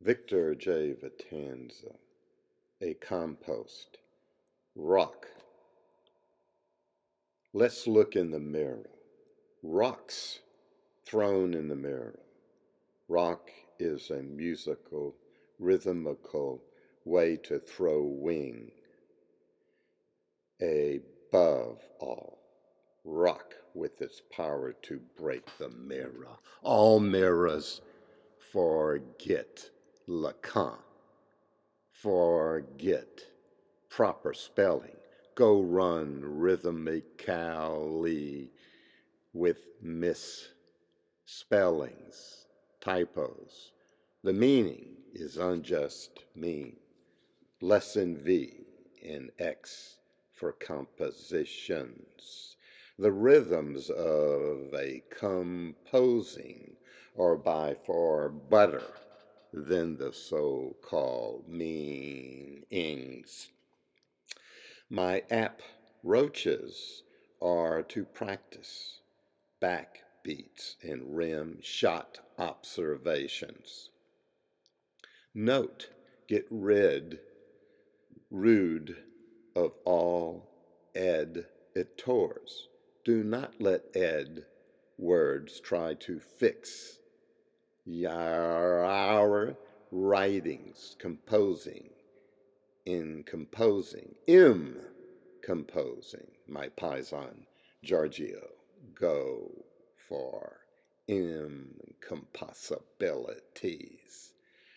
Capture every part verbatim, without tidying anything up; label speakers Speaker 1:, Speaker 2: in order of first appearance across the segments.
Speaker 1: Victor J. Vitanza, A Compost, Rock. Let's look in the mirror. Rocks thrown in the mirror. Rock is a musical, rhythmical way to throw wing. Above all, rock with its power to break the mirror. All mirrors forget Lacan. Forget proper spelling. Go run rhythmically with misspellings, typos. The meaning is unjust mean. Lesson V in X for compositions. The rhythms of a composing are by far better than the so-called meanings. My approaches are to practice backbeats and rim shot observations. Note, get rid, rude of all editors. Do not let ed words try to fix our writings, composing, in composing, im composing, my paisan Giorgio, go for incompossibilities.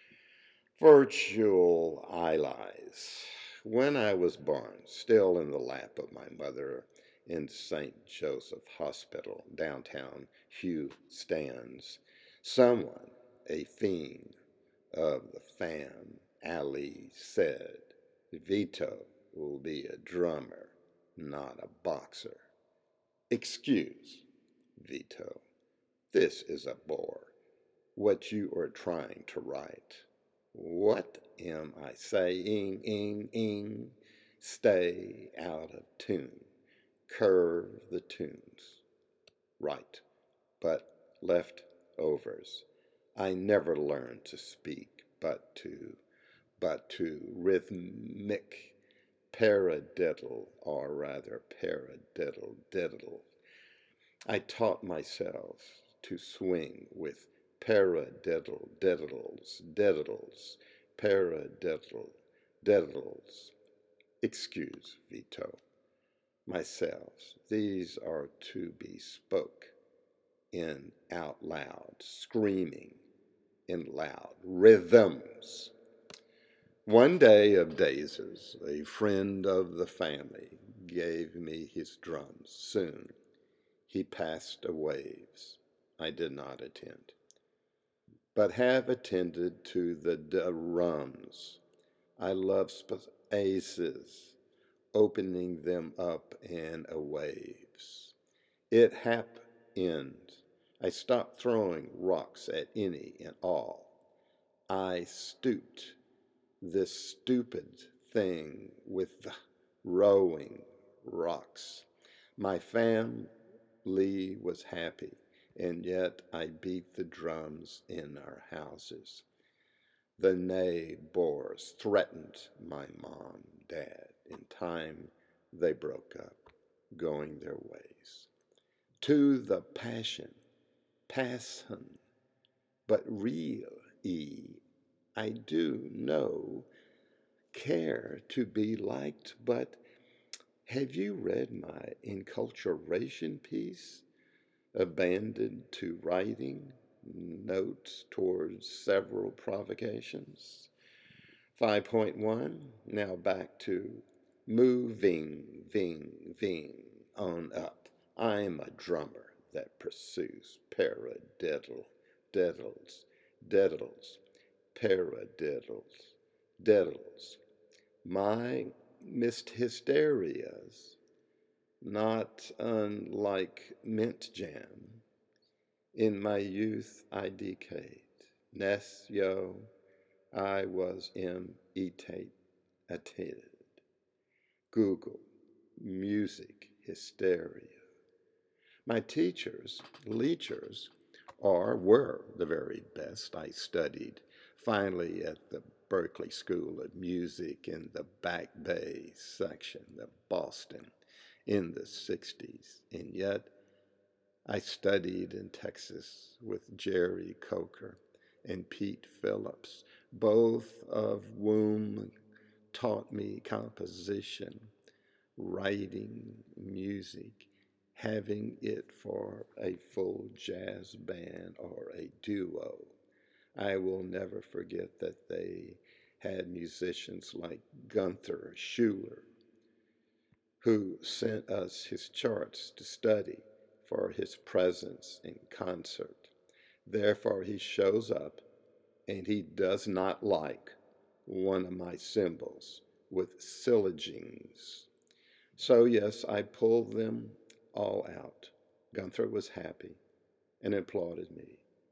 Speaker 1: Virtual allies. When I was born, still in the lap of my mother in Saint Joseph Hospital, downtown Hugh Stands, someone, a fiend of the fam, Ali said, Vito will be a drummer, not a boxer. Excuse, Vito, this is a bore, what you are trying to write. What am I saying? Ing, ing, stay out of tune, curve the tunes. Right, but leftovers. I never learned to speak, but to, but to rhythmic paradiddle, or rather paradiddle diddle. I taught myself to swing with paradiddle diddles, diddles, paradiddle diddles. Excuse, Vito, myself. These are to be spoke in out loud, screaming in loud rhythms. One day of daisies, a friend of the family gave me his drums. Soon he passed away. I did not attend, but have attended to the drums. I love spaces, opening them up and a waves. It happened. I stopped throwing rocks at any and all. I stooped this stupid thing with the rowing rocks. My family was happy, and yet I beat the drums in our houses. The neighbors threatened my mom, dad. In time, they broke up, going their ways. To the passion, passion, but real e. I do know, care to be liked, but have you read my enculturation piece? Abandoned to writing notes towards several provocations. five point one, now back to moving, ving, ving, on up. I'm a drummer that pursues paradiddle, diddles, diddles, paradiddles, diddles. My missed hysterias, not unlike mint jam. In my youth I decayed. Necio, I was imitated. Google, music, hysteria. My teachers, leechers, are, were the very best. I studied Finally, at the Berklee School of Music in the Back Bay section of Boston in the sixties. And yet, I studied in Texas with Jerry Coker and Pete Phillips, both of whom taught me composition, writing music, having it for a full jazz band or a duo. I will never forget that they had musicians like Gunther Schuller, who sent us his charts to study for his presence in concert. Therefore, he shows up and he does not like one of my cymbals with syllogens. So, yes, I pulled them all out. Gunther was happy and applauded me.